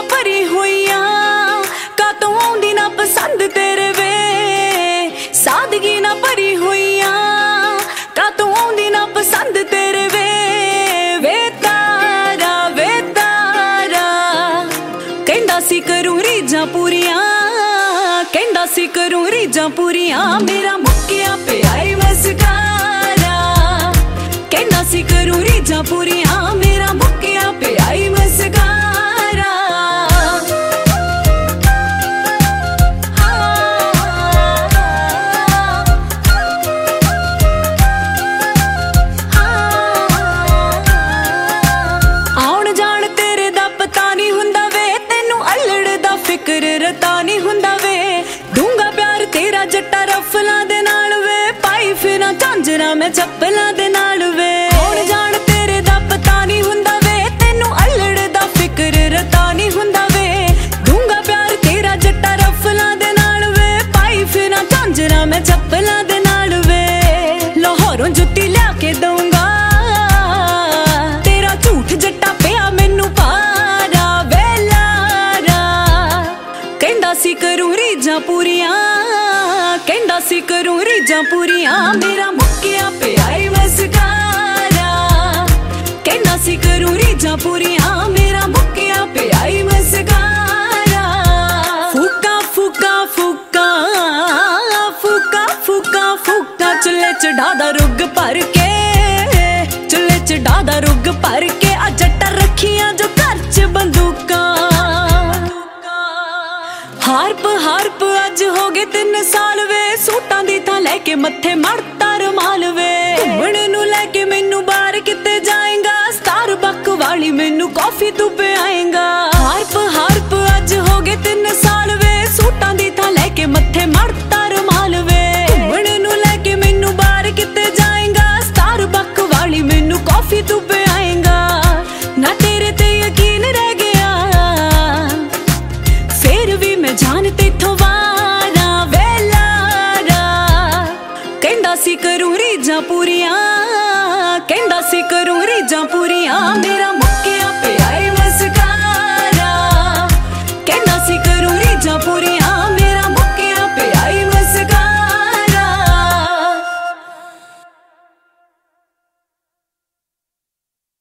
ਭਰੀ ਹੋਈਆਂ ਕਾਤੋਂ ਆਉਂਦੀ ਨਾ ਪਸੰਦ ਤੇਰੇ ਵੇ ਸਾਦਗੀ ਨਾ ਭਰੀ ਹੋਈਆਂ ਕਾਤੋਂ ਆਉਂਦੀ ਨਾ ਪਸੰਦ ਤੇਰੇ ਵੇ ਕਹਿੰਦਾ ਸੀ ਕਰੂੰ ਰੀਝਾਂ ਪੂਰੀਆਂ ਕਹਿੰਦਾ ਸੀ ਕਰੂੰ ਰੀਝਾਂ ਪੂਰੀਆਂ ਮੇਰਾ ਮੁੱਕਿਆ ਪਿਆ ਏ ਮਸਕਾਰਾ ਕਹਿੰਦਾ ਸੀ ਕਰੂੰ ਰੀਝਾਂ ਪੂਰੀਆਂ ਮੇਰਾ ਮੁੱਕਿਆ ਪਿਆ ਏ ਮਸਕਾਰਾ ਆਉਣ ਜਾਣ ਤੇਰੇ ਦਾ ਪਤਾ ਨਹੀਂ ਹੁੰਦਾ ਵੇ ਫਿਕਰ ਰਤਾ ਨਹੀਂ ਹੁੰਦਾ ਵੇ ਡੂੰਗਾ ਪਿਆਰ ਤੇਰਾ ਜੱਟਾ ਰਫਲਾਂ ਦੇ ਨਾਲ ਵੇ ਪਾਈ ਫਿਰਾਂ ਝਾਂਜਰਾਂ ਮੈਂ ਚੱਪਲਾਂ ਦੇ ਨਾਲ ਵੇ ਆਉਣ ਜਾਣ ਤੇਰੇ ਦਾ ਪਤਾ ਨਹੀਂ ਹੁੰਦਾ ਵੇ ਤੈਨੂੰ ਅਲੜ ਦਾ ਫਿਕਰ ਰਤਾ ਨਹੀਂ ਹੁੰਦਾ ਵੇ ਡੂੰਗਾ ਪਿਆਰ ਤੇਰਾ ਜੱਟਾ ਰਫਲਾਂ ਦੇ ਨਾਲ ਵੇ ਪਾਈ ਫਿਰਾਂ ਝਾਂਜਰਾਂ ਮੈਂ ਚੱਪਲਾਂ ਦੇ ਨਾਲ ਵੇ ਲਾਹੌਰੋਂ ਜੁੱਤੀ ਲਿਆ ਕੇ ਦਊਂਗਾ ਤੇਰਾ ਝੂਠ ਜੱਟਾ ਪਿਆ ਮੈਨੂੰ ਕਹਿੰਦਾ ਸੀ ਕਰੂੰ ਰੀਝਾਂ ਪੂਰੀਆਂ ਕਹਿੰਦਾ ਸੀ ਕਰੂੰ ਰੀਝਾਂ ਪੂਰੀਆਂ ਮੇਰਾ ਮੁੱਕਿਆ ਪਿਆ ਏ ਮਸਕਾਰਾ ਕਹਿੰਦਾ ਸੀ ਕਰੂੰ ਰੀਝਾਂ ਪੂਰੀਆਂ ਮੇਰਾ ਮੁੱਕਿਆ ਪਿਆ ਏ ਮਸਕਾਰਾ ਫੂਕਾ ਫੂਕਾ ਫੂਕਾ ਫੂਕਾ ਫੂਕਾ ਫੂਕਾ ਚੁੱਲ੍ਹੇ ਚ ਢਾਦਾ ਰੁੱਗ ਭਰ ਕੇ ਚੁੱਲ੍ਹੇ ਚ ਢਾਦਾ ਰੁੱਗ ਭਰ ਕੇ ਆ ਜੱਟਾਂ ਰੱਖੀਆਂ ਜੋ ਘਰ ਚ ਬੰਦੂਕਾਂ ਹਾਰਪ ਅੱਜ ਹੋ ਗਏ 3 ਸਾਲ ਵੇ ਸੂਟਾਂ ਦੀ ਥਾਂ ਲੈ ਕੇ ਮੱਥੇ ਮੜਤਾ ਰੁਮਾਲ ਵੇ ਘੁੰਮਣ ਨੂੰ ਲੈ ਕੇ ਮੈਨੂੰ ਬਾਹਰ ਕਿਤੇ ਜਾਏਗਾ ਸਟਾਰਬਕ ਵਾਲੀ ਮੈਨੂੰ ਕਾਫੀ ਤੂੰ ਪਿਆਏਗਾ ਹਾਰਪ ਅੱਜ ਹੋ ਗਏ 3 ਸਾਲ ਵੇ ਸੂਟਾਂ ਦੀ ਥਾਂ ਲੈ ਕੇ ਮੱਥੇ ਮੜਤਾ ਰੁਮਾਲ ਵੇ ਘੁੰਮਣ ਨੂੰ ਲੈ ਕੇ ਮੈਨੂੰ ਬਾਹਰ ਕਿਤੇ ਜਾਏਗਾ ਸਟਾਰਬਕ ਵਾਲੀ ਮੈਨੂੰ ਕਾਫੀ ਤੂੰ ਪਿਆਏਗਾ ਨਾ ਤੇਰੇ ਤੇ ਯਕੀਨ ਰਹਿ ਗਿਆ ਫੇਰ ਵੀ ਮੈਂ ਜਾਨ ਤੇਥੋਂ ਵਾਰਾਂ ਵੇਲਾਰਾ ਕਹਿੰਦਾ ਸੀ ਕਰੂੰ ਰੀਝਾਂ ਪੂਰੀਆਂ ਕਹਿੰਦਾ ਸੀ ਕਰੂੰ ਰੀਝਾਂ ਪੂਰੀਆਂ ਮੇਰਾ